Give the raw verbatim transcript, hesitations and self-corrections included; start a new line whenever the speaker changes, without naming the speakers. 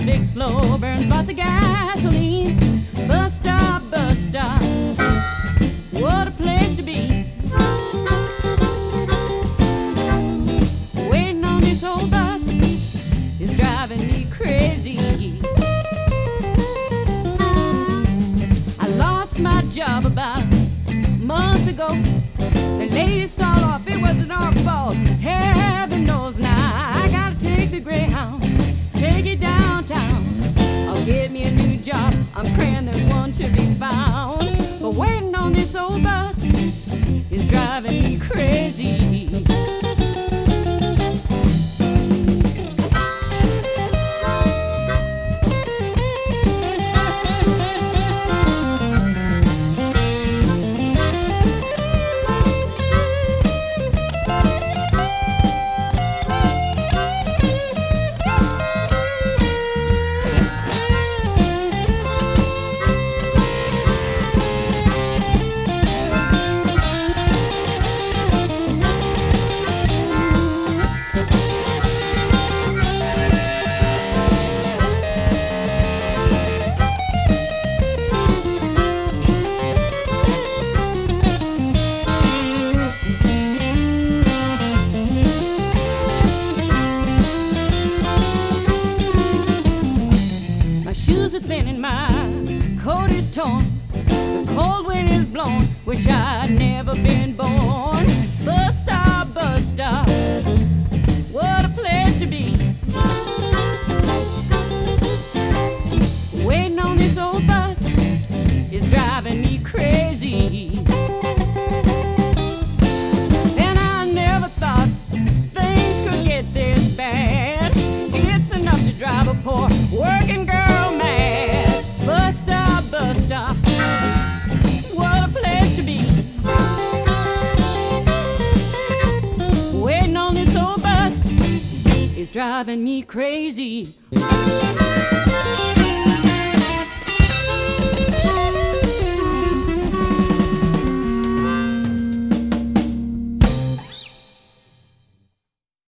traffic slow, burns lots of gasoline. Bus stop, bus stop, what a place to be. Waiting on this old bus is driving me crazy. I lost my job about a month ago. The lady saw off, it wasn't our fault. Heaven knows now I gotta take the Greyhound, take it downtown. I'll get me a new job, I'm praying there's one to be found. But waiting on this old bus is driving me crazy. Shoes are thin and my coat is torn. The cold wind is blown. Wish I'd never been born. Bus stop, bus stop, what a place to be. Waiting on this old bus is driving me crazy. And I never thought things could get this bad. It's enough to drive a poor working girl. Bus stop, what a place to be. Waiting on this old bus is driving me crazy.